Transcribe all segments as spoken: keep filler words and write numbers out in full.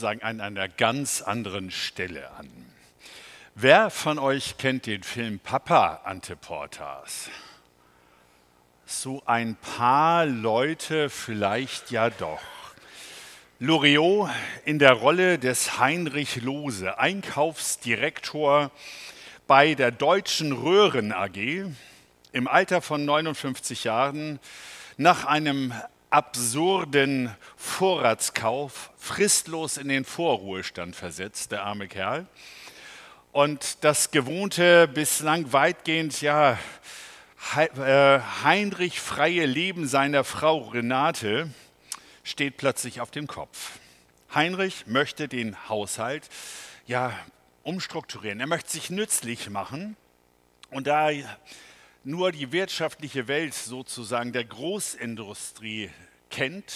sozusagen an einer ganz anderen Stelle an. Wer von euch kennt den Film Papa Ante Portas? So ein paar Leute vielleicht ja doch. Loriot in der Rolle des Heinrich Lohse, Einkaufsdirektor bei der Deutschen Röhren A G, im Alter von neunundfünfzig Jahren, nach einem absurden Vorratskauf fristlos in den Vorruhestand versetzt, der arme Kerl. Und das gewohnte, bislang weitgehend ja, Heinrich-freie Leben seiner Frau Renate steht plötzlich auf dem Kopf. Heinrich möchte den Haushalt ja, umstrukturieren. Er möchte sich nützlich machen. Und da nur die wirtschaftliche Welt sozusagen der Großindustrie kennt,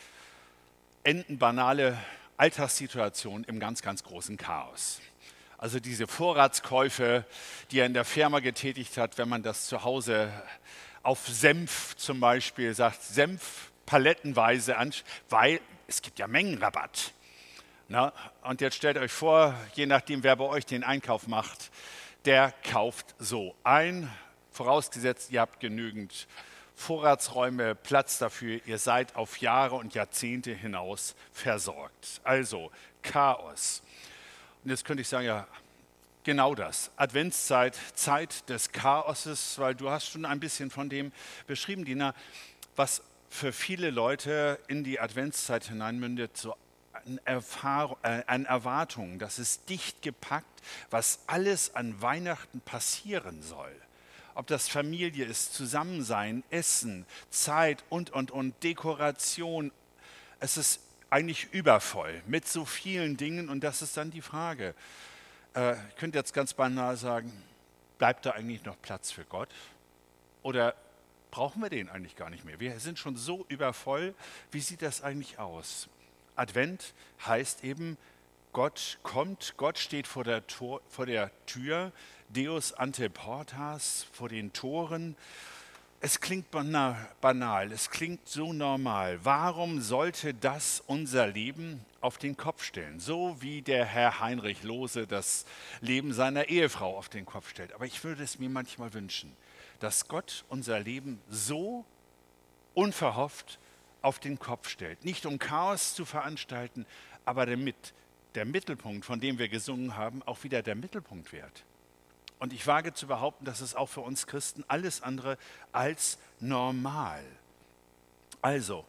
enden banale Alltagssituationen im ganz, ganz großen Chaos. Also diese Vorratskäufe, die er in der Firma getätigt hat, wenn man das zu Hause auf Senf zum Beispiel sagt, Senf palettenweise an, weil es gibt ja Mengenrabatt. Na, und jetzt stellt euch vor, je nachdem, wer bei euch den Einkauf macht, der kauft so ein, vorausgesetzt, ihr habt genügend Vorratsräume, Platz dafür, ihr seid auf Jahre und Jahrzehnte hinaus versorgt. Also Chaos. Und jetzt könnte ich sagen, ja, genau das. Adventszeit, Zeit des Chaoses, weil du hast schon ein bisschen von dem beschrieben, Dina, was für viele Leute in die Adventszeit hineinmündet, so an, Erfahrung, äh, an Erwartungen, das ist dicht gepackt, was alles an Weihnachten passieren soll. Ob das Familie ist, Zusammensein, Essen, Zeit und, und, und, Dekoration. Es ist eigentlich übervoll mit so vielen Dingen und das ist dann die Frage. Äh, ich könnte jetzt ganz banal sagen, bleibt da eigentlich noch Platz für Gott? Oder brauchen wir den eigentlich gar nicht mehr? Wir sind schon so übervoll. Wie sieht das eigentlich aus? Advent heißt eben, Gott kommt, Gott steht vor der, Tor, vor der Tür, Deus ante portas, vor den Toren. Es klingt banal, es klingt so normal. Warum sollte das unser Leben auf den Kopf stellen? So wie der Herr Heinrich Lohse das Leben seiner Ehefrau auf den Kopf stellt. Aber ich würde es mir manchmal wünschen, dass Gott unser Leben so unverhofft auf den Kopf stellt. Nicht um Chaos zu veranstalten, aber damit der Mittelpunkt, von dem wir gesungen haben, auch wieder der Mittelpunkt wird. Und ich wage zu behaupten, dass es auch für uns Christen alles andere als normal. Also,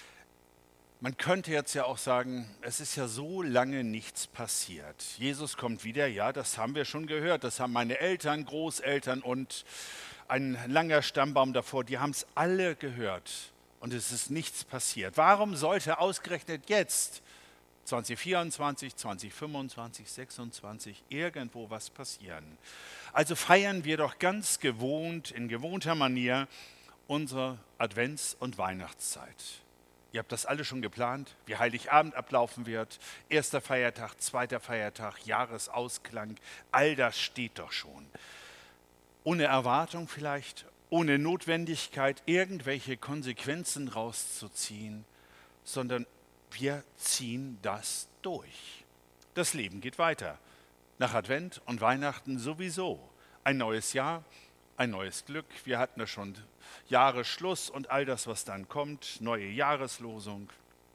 man könnte jetzt ja auch sagen, es ist ja so lange nichts passiert. Jesus kommt wieder, ja, das haben wir schon gehört. Das haben meine Eltern, Großeltern und ein langer Stammbaum davor, die haben es alle gehört. Und es ist nichts passiert. Warum sollte ausgerechnet jetzt zwanzig vierundzwanzig, zwanzig fünfundzwanzig, sechsundzwanzig irgendwo was passieren? Also feiern wir doch ganz gewohnt, in gewohnter Manier, unsere Advents- und Weihnachtszeit. Ihr habt das alle schon geplant, wie Heiligabend ablaufen wird, erster Feiertag, zweiter Feiertag, Jahresausklang, all das steht doch schon. Ohne Erwartung vielleicht, ohne Notwendigkeit, irgendwelche Konsequenzen rauszuziehen, sondern wir ziehen das durch. Das Leben geht weiter. Nach Advent und Weihnachten sowieso. Ein neues Jahr, ein neues Glück. Wir hatten ja schon Jahresschluss und all das, was dann kommt. Neue Jahreslosung.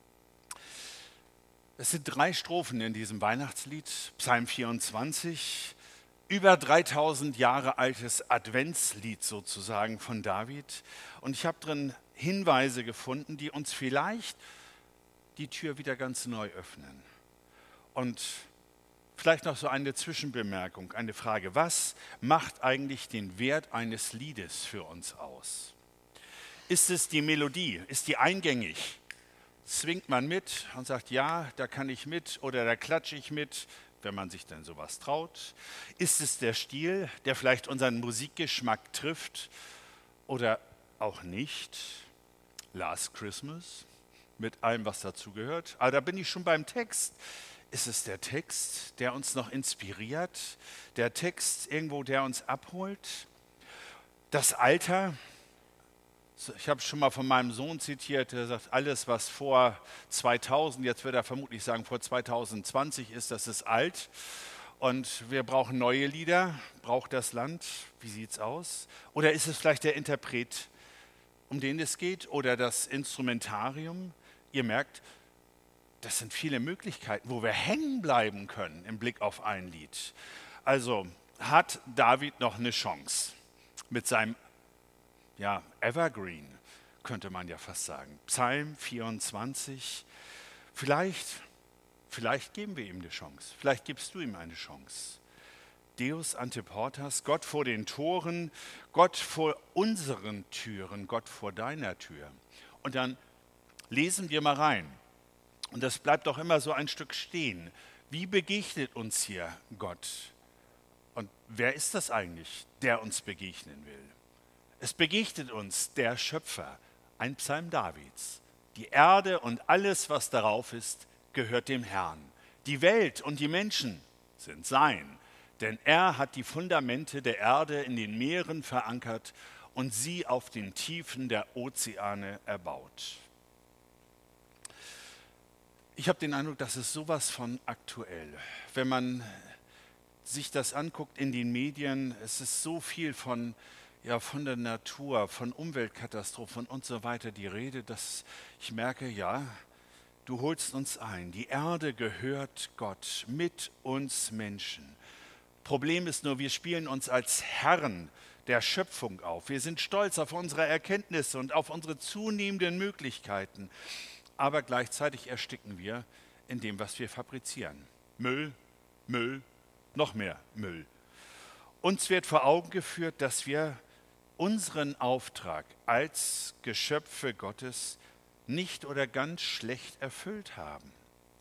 Es sind drei Strophen in diesem Weihnachtslied, Psalm vierundzwanzig. Über dreitausend Jahre altes Adventslied sozusagen von David. Und ich habe drin Hinweise gefunden, die uns vielleicht die Tür wieder ganz neu öffnen. Und vielleicht noch so eine Zwischenbemerkung, eine Frage. Was macht eigentlich den Wert eines Liedes für uns aus? Ist es die Melodie? Ist die eingängig? Zwingt man mit und sagt, ja, da kann ich mit oder da klatsche ich mit, wenn man sich denn sowas traut? Ist es der Stil, der vielleicht unseren Musikgeschmack trifft oder auch nicht? Last Christmas? Mit allem, was dazugehört. Aber da bin ich schon beim Text. Ist es der Text, der uns noch inspiriert? Der Text irgendwo, der uns abholt? Das Alter, Ich habe schon mal von meinem Sohn zitiert, der sagt, alles was vor zweitausend, jetzt wird er vermutlich sagen, vor zweitausendzwanzig ist, das ist alt. Und wir brauchen neue Lieder. Braucht das Land? Wie sieht's aus? Oder ist es vielleicht der Interpret, um den es geht? Oder das Instrumentarium? Ihr merkt, das sind viele Möglichkeiten, wo wir hängen bleiben können im Blick auf ein Lied. Also hat David noch eine Chance mit seinem ja, Evergreen, könnte man ja fast sagen. Psalm vierundzwanzig. Vielleicht, vielleicht geben wir ihm eine Chance. Vielleicht gibst du ihm eine Chance. Deus ante portas, Gott vor den Toren, Gott vor unseren Türen, Gott vor deiner Tür. Und dann lesen wir mal rein. Und das bleibt doch immer so ein Stück stehen. Wie begegnet uns hier Gott? Und wer ist das eigentlich, der uns begegnen will? Es begegnet uns der Schöpfer, ein Psalm Davids. Die Erde und alles, was darauf ist, gehört dem Herrn. Die Welt und die Menschen sind sein, denn er hat die Fundamente der Erde in den Meeren verankert und sie auf den Tiefen der Ozeane erbaut. Ich habe den Eindruck, das ist sowas von aktuell. Wenn man sich das anguckt in den Medien, es ist so viel von ja, von der Natur, von Umweltkatastrophen und so weiter die Rede, dass ich merke, ja, du holst uns ein. Die Erde gehört Gott, mit uns Menschen. Problem ist nur, wir spielen uns als Herren der Schöpfung auf. Wir sind stolz auf unsere Erkenntnisse und auf unsere zunehmenden Möglichkeiten. Aber gleichzeitig ersticken wir in dem, was wir fabrizieren. Müll, Müll, noch mehr Müll. Uns wird vor Augen geführt, dass wir unseren Auftrag als Geschöpfe Gottes nicht oder ganz schlecht erfüllt haben.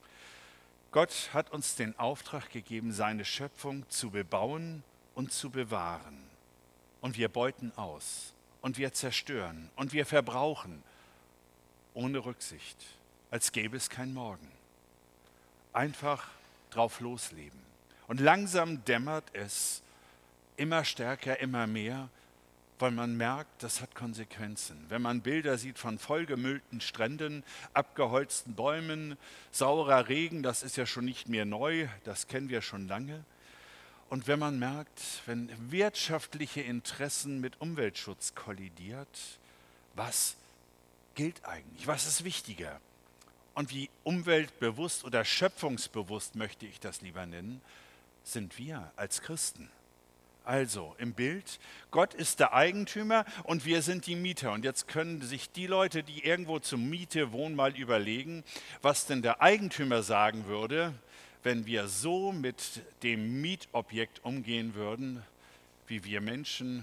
Gott hat uns den Auftrag gegeben, seine Schöpfung zu bebauen und zu bewahren. Und wir beuten aus und wir zerstören und wir verbrauchen ohne Rücksicht, als gäbe es kein Morgen. Einfach drauf losleben. Und langsam dämmert es immer stärker, immer mehr, weil man merkt, das hat Konsequenzen. Wenn man Bilder sieht von vollgemüllten Stränden, abgeholzten Bäumen, saurer Regen, das ist ja schon nicht mehr neu, das kennen wir schon lange. Und wenn man merkt, wenn wirtschaftliche Interessen mit Umweltschutz kollidiert, was gilt eigentlich? Was ist wichtiger? Und wie umweltbewusst oder schöpfungsbewusst möchte ich das lieber nennen, sind wir als Christen. Also im Bild, Gott ist der Eigentümer und wir sind die Mieter. Und jetzt können sich die Leute, die irgendwo zur Miete wohnen, mal überlegen, was denn der Eigentümer sagen würde, wenn wir so mit dem Mietobjekt umgehen würden, wie wir Menschen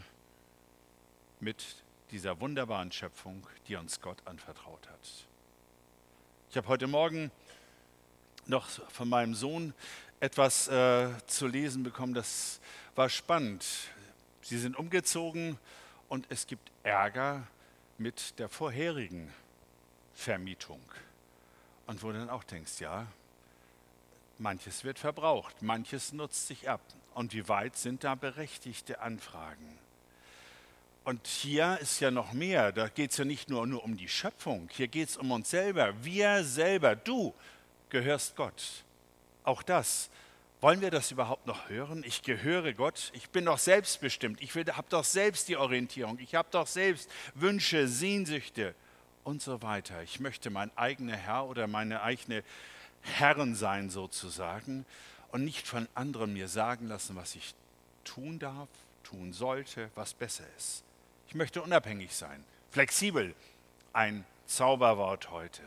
mit dieser wunderbaren Schöpfung, die uns Gott anvertraut hat. Ich habe heute Morgen noch von meinem Sohn etwas äh, zu lesen bekommen, das war spannend. Sie sind umgezogen und es gibt Ärger mit der vorherigen Vermietung. Und wo du dann auch denkst, ja, manches wird verbraucht, manches nutzt sich ab. Und wie weit sind da berechtigte Anfragen? Und hier ist ja noch mehr, da geht es ja nicht nur, nur um die Schöpfung, hier geht es um uns selber. Wir selber, du gehörst Gott. Auch das. Wollen wir das überhaupt noch hören? Ich gehöre Gott, ich bin doch selbstbestimmt, ich habe doch selbst die Orientierung, ich habe doch selbst Wünsche, Sehnsüchte und so weiter. Ich möchte mein eigener Herr oder meine eigene Herrin sein sozusagen und nicht von anderen mir sagen lassen, was ich tun darf, tun sollte, was besser ist. Ich möchte unabhängig sein, flexibel, ein Zauberwort heute.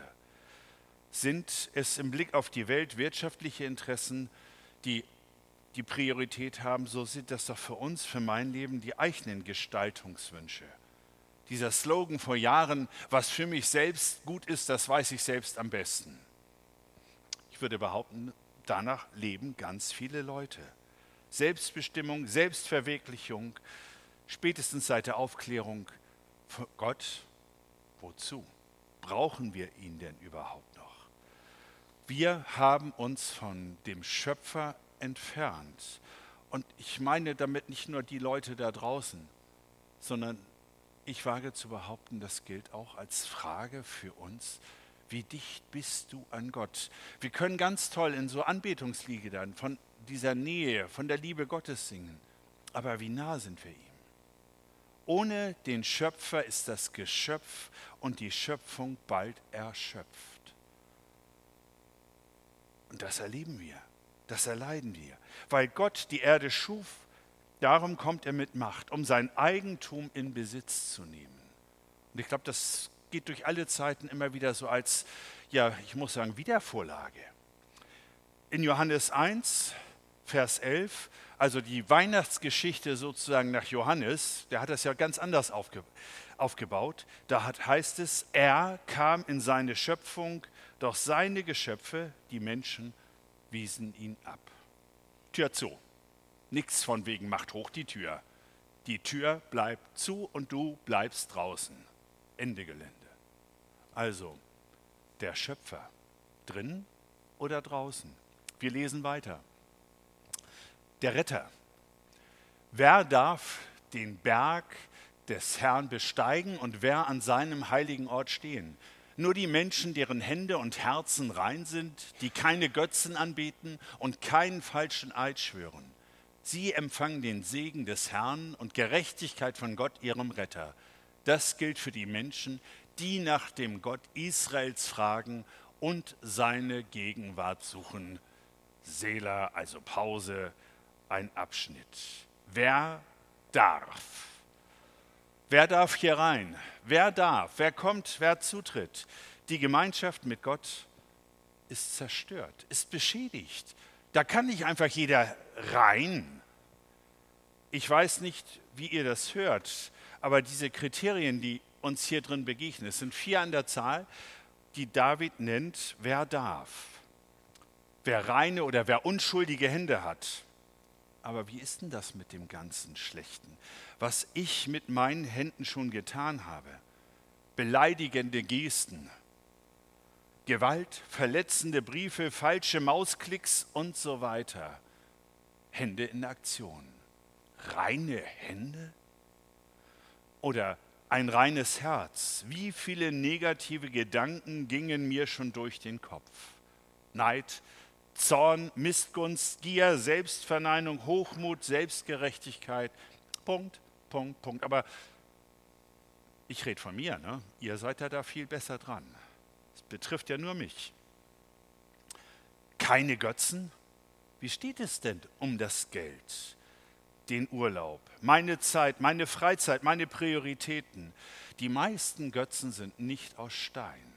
Sind es im Blick auf die Welt wirtschaftliche Interessen, die die Priorität haben, so sind das doch für uns, für mein Leben, die eigenen Gestaltungswünsche. Dieser Slogan vor Jahren, was für mich selbst gut ist, das weiß ich selbst am besten. Ich würde behaupten, danach leben ganz viele Leute. Selbstbestimmung, Selbstverwirklichung, spätestens seit der Aufklärung. Für Gott, wozu? Brauchen wir ihn denn überhaupt noch? Wir haben uns von dem Schöpfer entfernt. Und ich meine damit nicht nur die Leute da draußen, sondern ich wage zu behaupten, das gilt auch als Frage für uns. Wie dicht bist du an Gott? Wir können ganz toll in so Anbetungsliedern von dieser Nähe, von der Liebe Gottes singen. Aber wie nah sind wir ihm? Ohne den Schöpfer ist das Geschöpf und die Schöpfung bald erschöpft. Und das erleben wir, das erleiden wir. Weil Gott die Erde schuf, darum kommt er mit Macht, um sein Eigentum in Besitz zu nehmen. Und ich glaube, das geht durch alle Zeiten immer wieder so als, ja, ich muss sagen, Wiedervorlage. In Johannes eins, Vers elf, also die Weihnachtsgeschichte sozusagen nach Johannes, der hat das ja ganz anders aufge, aufgebaut. Da hat, heißt es, er kam in seine Schöpfung, doch seine Geschöpfe, die Menschen, wiesen ihn ab. Tür zu. Nichts von wegen macht hoch die Tür. Die Tür bleibt zu und du bleibst draußen. Ende Gelände. Also, der Schöpfer, drin oder draußen? Wir lesen weiter. Der Retter. Wer darf den Berg des Herrn besteigen und wer an seinem heiligen Ort stehen? Nur die Menschen, deren Hände und Herzen rein sind, die keine Götzen anbeten und keinen falschen Eid schwören. Sie empfangen den Segen des Herrn und Gerechtigkeit von Gott, ihrem Retter. Das gilt für die Menschen, die nach dem Gott Israels fragen und seine Gegenwart suchen. Sela, also Pause, ein Abschnitt. Wer darf? Wer darf hier rein? Wer darf? Wer kommt? Wer zutritt? Die Gemeinschaft mit Gott ist zerstört, ist beschädigt. Da kann nicht einfach jeder rein. Ich weiß nicht, wie ihr das hört, aber diese Kriterien, die uns hier drin begegnen, es sind vier an der Zahl, die David nennt, wer darf. Wer reine oder wer unschuldige Hände hat. Aber wie ist denn das mit dem ganzen Schlechten, was ich mit meinen Händen schon getan habe? Beleidigende Gesten, Gewalt, verletzende Briefe, falsche Mausklicks und so weiter. Hände in Aktion. Reine Hände? Oder ein reines Herz. Wie viele negative Gedanken gingen mir schon durch den Kopf? Neid, Zorn, Missgunst, Gier, Selbstverneinung, Hochmut, Selbstgerechtigkeit. Punkt, Punkt, Punkt. Aber ich rede von mir, ne? Ihr seid ja da viel besser dran. Es betrifft ja nur mich. Keine Götzen? Wie steht es denn um das Geld, den Urlaub, meine Zeit, meine Freizeit, meine Prioritäten? Die meisten Götzen sind nicht aus Stein.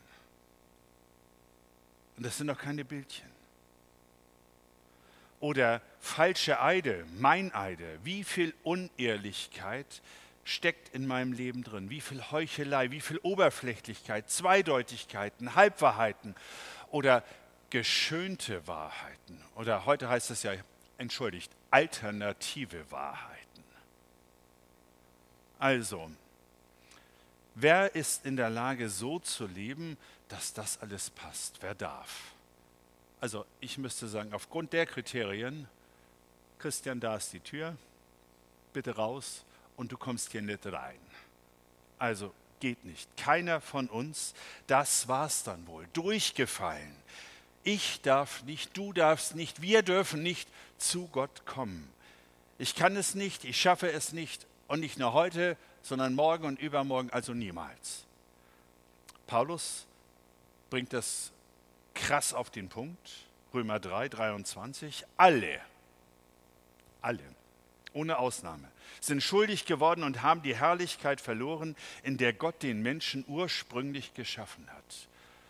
Und das sind doch keine Bildchen. Oder falsche Eide, Meineide. Wie viel Unehrlichkeit steckt in meinem Leben drin? Wie viel Heuchelei, wie viel Oberflächlichkeit, Zweideutigkeiten, Halbwahrheiten oder geschönte Wahrheiten. Oder heute heißt es ja, entschuldigt, alternative Wahrheiten. Also, wer ist in der Lage, so zu leben, dass das alles passt? Wer darf? Also ich müsste sagen, aufgrund der Kriterien, Christian, da ist die Tür, bitte raus und du kommst hier nicht rein. Also geht nicht. Keiner von uns, das war's dann wohl, durchgefallen. Ich darf nicht, du darfst nicht, wir dürfen nicht zu Gott kommen. Ich kann es nicht, ich schaffe es nicht und nicht nur heute, sondern morgen und übermorgen, also niemals. Paulus bringt das krass auf den Punkt, Römer drei, dreiundzwanzig, alle, alle, ohne Ausnahme, sind schuldig geworden und haben die Herrlichkeit verloren, in der Gott den Menschen ursprünglich geschaffen hat.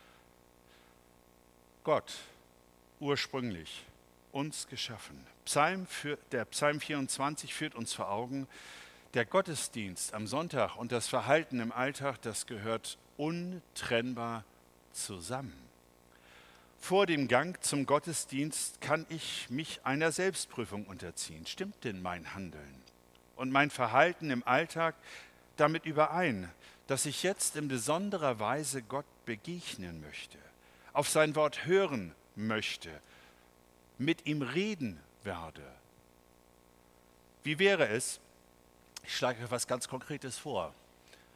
Gott, ursprünglich, uns geschaffen. Psalm für, der Psalm vierundzwanzig führt uns vor Augen, der Gottesdienst am Sonntag und das Verhalten im Alltag, das gehört untrennbar zusammen. Vor dem Gang zum Gottesdienst kann ich mich einer Selbstprüfung unterziehen. Stimmt denn mein Handeln und mein Verhalten im Alltag damit überein, dass ich jetzt in besonderer Weise Gott begegnen möchte, auf sein Wort hören möchte, mit ihm reden werde? Wie wäre es, ich schlage etwas ganz Konkretes vor,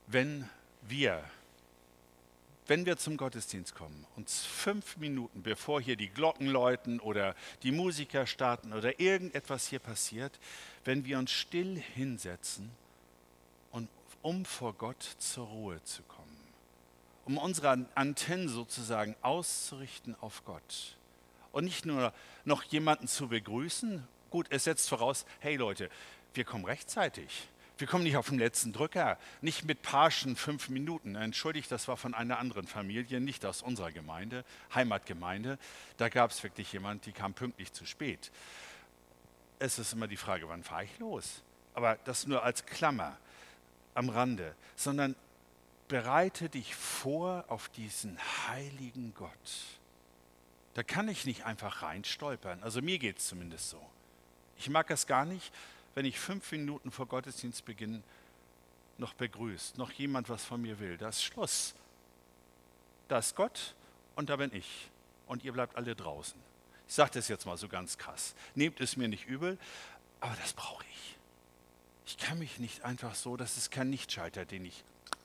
wenn wir, wenn wir zum Gottesdienst kommen, uns fünf Minuten, bevor hier die Glocken läuten oder die Musiker starten oder irgendetwas hier passiert, wenn wir uns still hinsetzen, und um vor Gott zur Ruhe zu kommen, um unsere Antennen sozusagen auszurichten auf Gott und nicht nur noch jemanden zu begrüßen. Gut, es setzt voraus, hey Leute, wir kommen rechtzeitig. Wir kommen nicht auf den letzten Drücker, nicht mit Parschen fünf Minuten. Entschuldigt, das war von einer anderen Familie, nicht aus unserer Gemeinde, Heimatgemeinde. Da gab es wirklich jemanden, die kam pünktlich zu spät. Es ist immer die Frage, wann fahre ich los? Aber das nur als Klammer am Rande, sondern bereite dich vor auf diesen heiligen Gott. Da kann ich nicht einfach reinstolpern. Also mir geht es zumindest so. Ich mag es gar nicht, wenn ich fünf Minuten vor Gottesdienstbeginn noch begrüßt, noch jemand was von mir will. Da ist Schluss. Da ist Gott und da bin ich. Und ihr bleibt alle draußen. Ich sage das jetzt mal so ganz krass. Nehmt es mir nicht übel, aber das brauche ich. Ich kann mich nicht einfach so, das ist kein Lichtschalter, den ich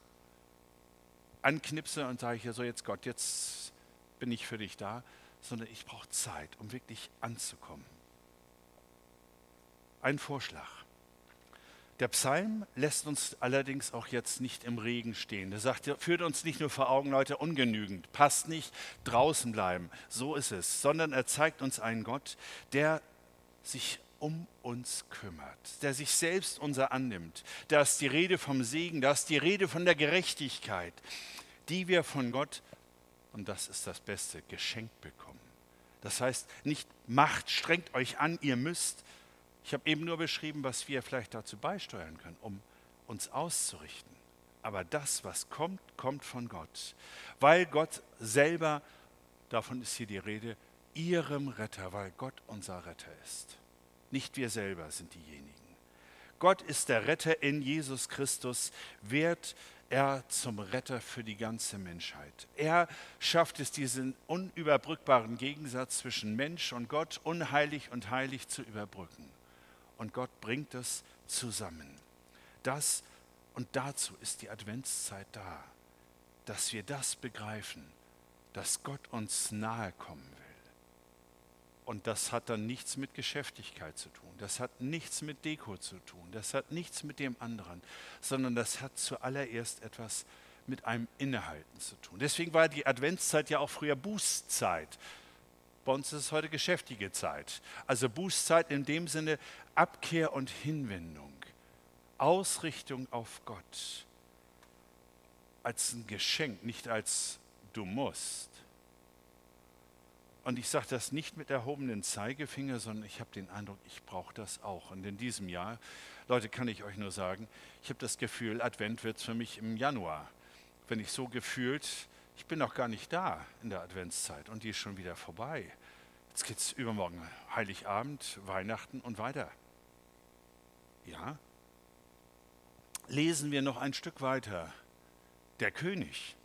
anknipse und sage, ja so jetzt Gott, jetzt bin ich für dich da, sondern ich brauche Zeit, um wirklich anzukommen. Ein Vorschlag. Der Psalm lässt uns allerdings auch jetzt nicht im Regen stehen. Er sagt, er führt uns nicht nur vor Augen, Leute, ungenügend, passt nicht, draußen bleiben, so ist es, sondern er zeigt uns einen Gott, der sich um uns kümmert, der sich selbst unser annimmt. Da ist die Rede vom Segen, da ist die Rede von der Gerechtigkeit, die wir von Gott, und das ist das Beste, geschenkt bekommen. Das heißt, nicht macht, strengt euch an, ihr müsst. Ich habe eben nur beschrieben, was wir vielleicht dazu beisteuern können, um uns auszurichten. Aber das, was kommt, kommt von Gott. Weil Gott selber, davon ist hier die Rede, ihrem Retter, weil Gott unser Retter ist. Nicht wir selber sind diejenigen. Gott ist der Retter in Jesus Christus, wird er zum Retter für die ganze Menschheit. Er schafft es, diesen unüberbrückbaren Gegensatz zwischen Mensch und Gott, unheilig und heilig zu überbrücken. Und Gott bringt es zusammen. Das und dazu ist die Adventszeit da, dass wir das begreifen, dass Gott uns nahe kommen will. Und das hat dann nichts mit Geschäftigkeit zu tun, das hat nichts mit Deko zu tun, das hat nichts mit dem anderen, sondern das hat zuallererst etwas mit einem Innehalten zu tun. Deswegen war die Adventszeit ja auch früher Bußzeit. Bei uns ist es heute geschäftige Zeit. Also Bußzeit in dem Sinne Abkehr und Hinwendung, Ausrichtung auf Gott. Als ein Geschenk, nicht als du musst. Und ich sage das nicht mit erhobenen Zeigefinger, sondern ich habe den Eindruck, ich brauche das auch. Und in diesem Jahr, Leute, kann ich euch nur sagen, ich habe das Gefühl, Advent wird es für mich im Januar. Wenn ich so gefühlt, ich bin noch gar nicht da in der Adventszeit und die ist schon wieder vorbei. Jetzt geht es übermorgen, Heiligabend, Weihnachten und weiter. Ja? Lesen wir noch ein Stück weiter. Der König.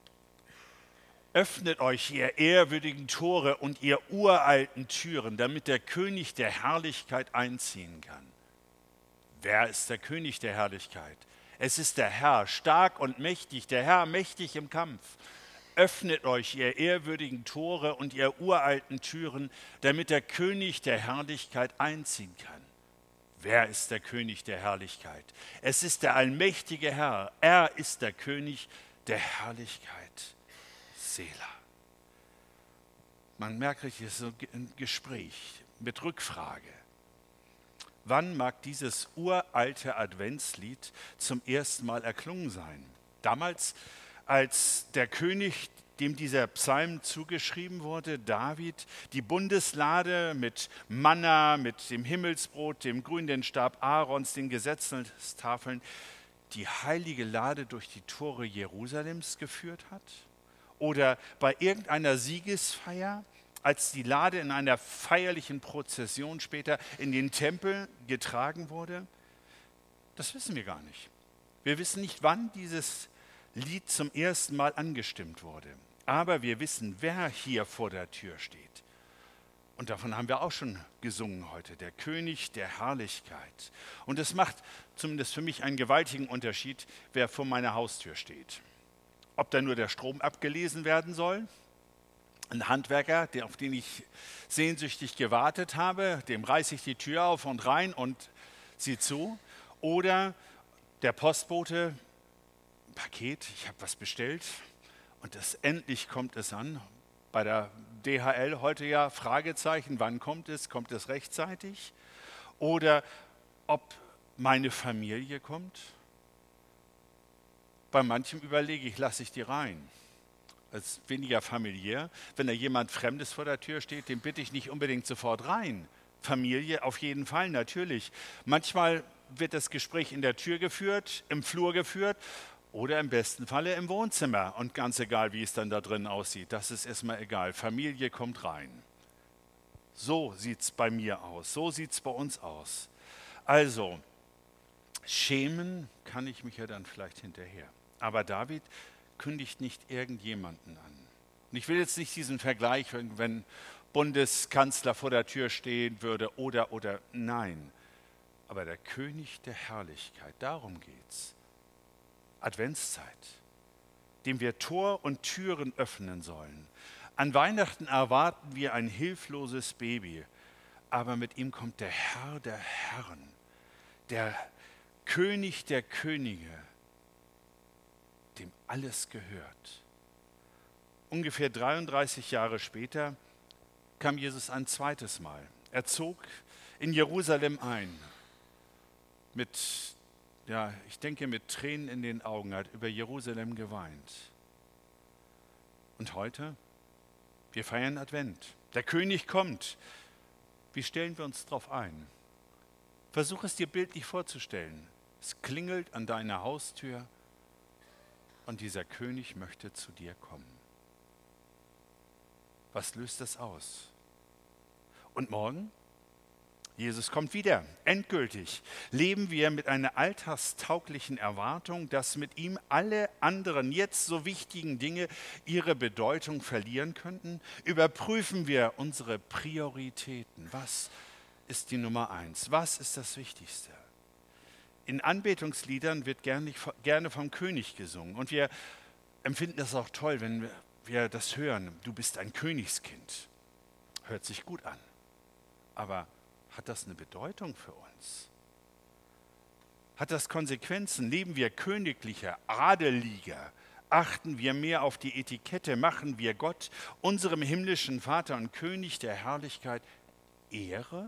Öffnet euch, ihr ehrwürdigen Tore und ihr uralten Türen, damit der König der Herrlichkeit einziehen kann. Wer ist der König der Herrlichkeit? Es ist der Herr, stark und mächtig, der Herr mächtig im Kampf. Öffnet euch, ihr ehrwürdigen Tore und ihr uralten Türen, damit der König der Herrlichkeit einziehen kann. Wer ist der König der Herrlichkeit? Es ist der allmächtige Herr. Er ist der König der Herrlichkeit. Selah. Man merkt richtig, es ist so ein Gespräch mit Rückfrage. Wann mag dieses uralte Adventslied zum ersten Mal erklungen sein? Damals, als der König, dem dieser Psalm zugeschrieben wurde, David, die Bundeslade mit Manna, mit dem Himmelsbrot, dem grünen Stab Aarons, den Gesetzestafeln, die heilige Lade durch die Tore Jerusalems geführt hat? Oder bei irgendeiner Siegesfeier, als die Lade in einer feierlichen Prozession später in den Tempel getragen wurde? Das wissen wir gar nicht. Wir wissen nicht, wann dieses Lied zum ersten Mal angestimmt wurde. Aber wir wissen, wer hier vor der Tür steht. Und davon haben wir auch schon gesungen heute, der König der Herrlichkeit. Und es macht zumindest für mich einen gewaltigen Unterschied, wer vor meiner Haustür steht. Ob da nur der Strom abgelesen werden soll, ein Handwerker, der, auf den ich sehnsüchtig gewartet habe, dem reiße ich die Tür auf und rein und sieh zu. Oder der Postbote, Paket, ich habe was bestellt und das, endlich kommt es an. Bei der D H L heute ja Fragezeichen, wann kommt es? Kommt es rechtzeitig? Oder ob meine Familie kommt? Bei manchem überlege ich, lasse ich die rein. Das ist weniger familiär. Wenn da jemand Fremdes vor der Tür steht, den bitte ich nicht unbedingt sofort rein. Familie auf jeden Fall, natürlich. Manchmal wird das Gespräch in der Tür geführt, im Flur geführt oder im besten Falle im Wohnzimmer. Und ganz egal, wie es dann da drin aussieht, das ist erstmal egal. Familie kommt rein. So sieht es bei mir aus, so sieht es bei uns aus. Also, schämen kann ich mich ja dann vielleicht hinterher. Aber David kündigt nicht irgendjemanden an. Und ich will jetzt nicht diesen Vergleich, wenn Bundeskanzler vor der Tür stehen würde oder, oder, nein. Aber der König der Herrlichkeit, darum geht's. Adventszeit, dem wir Tor und Türen öffnen sollen. An Weihnachten erwarten wir ein hilfloses Baby, aber mit ihm kommt der Herr der Herren, der König der Könige, dem alles gehört. Ungefähr dreiunddreißig Jahre später kam Jesus ein zweites Mal. Er zog in Jerusalem ein, mit, ja, ich denke, mit Tränen in den Augen, hat über Jerusalem geweint. Und heute, wir feiern Advent. Der König kommt. Wie stellen wir uns darauf ein? Versuch es dir bildlich vorzustellen. Es klingelt an deiner Haustür und dieser König möchte zu dir kommen. Was löst das aus? Und morgen? Jesus kommt wieder, endgültig. Leben wir mit einer alltagstauglichen Erwartung, dass mit ihm alle anderen jetzt so wichtigen Dinge ihre Bedeutung verlieren könnten? Überprüfen wir unsere Prioritäten. Was ist die Nummer eins? Was ist das Wichtigste? In Anbetungsliedern wird gerne, gerne vom König gesungen. Und wir empfinden das auch toll, wenn wir, wir das hören. Du bist ein Königskind. Hört sich gut an. Aber hat das eine Bedeutung für uns? Hat das Konsequenzen? Leben wir königlicher, adeliger? Achten wir mehr auf die Etikette? Machen wir Gott, unserem himmlischen Vater und König der Herrlichkeit, Ehre?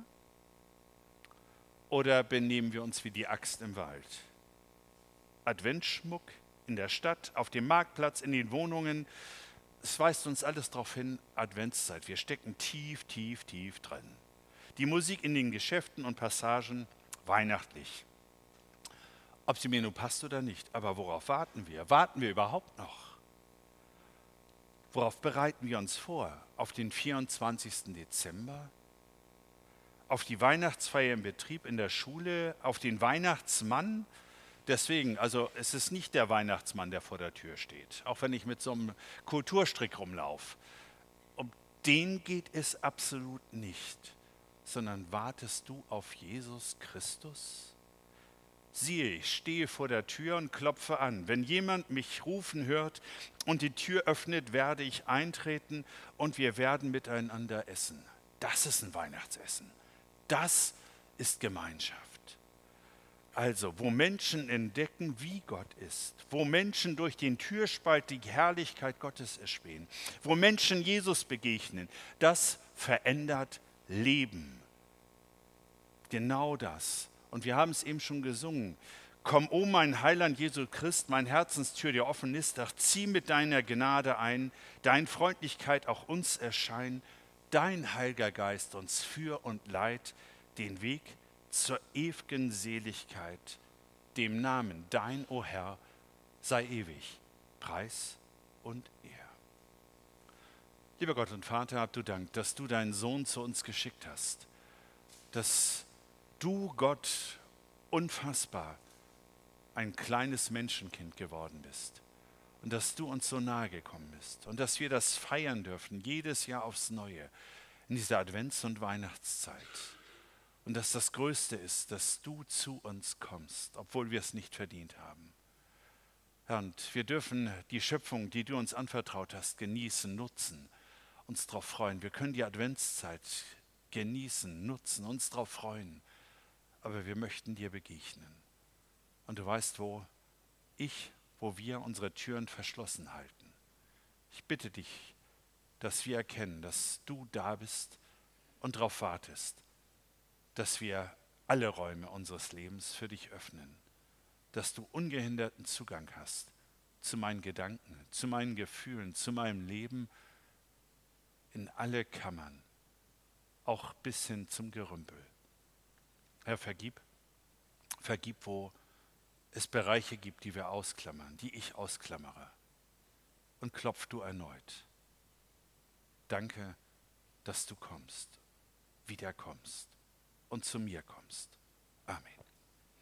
Oder benehmen wir uns wie die Axt im Wald? Adventsschmuck in der Stadt, auf dem Marktplatz, in den Wohnungen. Es weist uns alles darauf hin, Adventszeit. Wir stecken tief, tief, tief drin. Die Musik in den Geschäften und Passagen, weihnachtlich. Ob sie mir nun passt oder nicht, aber worauf warten wir? Warten wir überhaupt noch? Worauf bereiten wir uns vor? Auf den vierundzwanzigsten Dezember? Auf die Weihnachtsfeier im Betrieb, in der Schule? Auf den Weihnachtsmann? Deswegen, also es ist nicht der Weihnachtsmann, der vor der Tür steht, auch wenn ich mit so einem Kulturstrick rumlaufe. Um den geht es absolut nicht. Sondern wartest du auf Jesus Christus? Siehe, ich stehe vor der Tür und klopfe an. Wenn jemand mich rufen hört und die Tür öffnet, werde ich eintreten und wir werden miteinander essen. Das ist ein Weihnachtsessen. Das ist Gemeinschaft. Also, wo Menschen entdecken, wie Gott ist, wo Menschen durch den Türspalt die Herrlichkeit Gottes erspähen, wo Menschen Jesus begegnen, das verändert Leben. Genau das. Und wir haben es eben schon gesungen. Komm, o mein Heiland Jesu Christ, mein Herzenstür dir offen ist, ach zieh mit deiner Gnade ein, dein Freundlichkeit auch uns erscheinen, dein Heiliger Geist uns für und leid, den Weg zur ewigen Seligkeit, dem Namen dein, o Herr, sei ewig, Preis und Ehre. Lieber Gott und Vater, hab du Dank, dass du deinen Sohn zu uns geschickt hast, dass du, Gott, unfassbar ein kleines Menschenkind geworden bist und dass du uns so nahe gekommen bist und dass wir das feiern dürfen, jedes Jahr aufs Neue. in dieser Advents- und Weihnachtszeit. Und dass das Größte ist, dass du zu uns kommst, obwohl wir es nicht verdient haben. Herr, und wir dürfen die Schöpfung, die du uns anvertraut hast, genießen, nutzen, uns darauf freuen. Wir können die Adventszeit genießen, nutzen, uns darauf freuen. Aber wir möchten dir begegnen. Und du weißt, wo ich, wo wir unsere Türen verschlossen halten. Ich bitte dich, dass wir erkennen, dass du da bist und darauf wartest, dass wir alle Räume unseres Lebens für dich öffnen, dass du ungehinderten Zugang hast zu meinen Gedanken, zu meinen Gefühlen, zu meinem Leben, in alle Kammern, auch bis hin zum Gerümpel. Herr, vergib, vergib, wo es Bereiche gibt, die wir ausklammern, die ich ausklammere. Und klopf du erneut. Danke, dass du kommst, wieder kommst und zu mir kommst. Amen.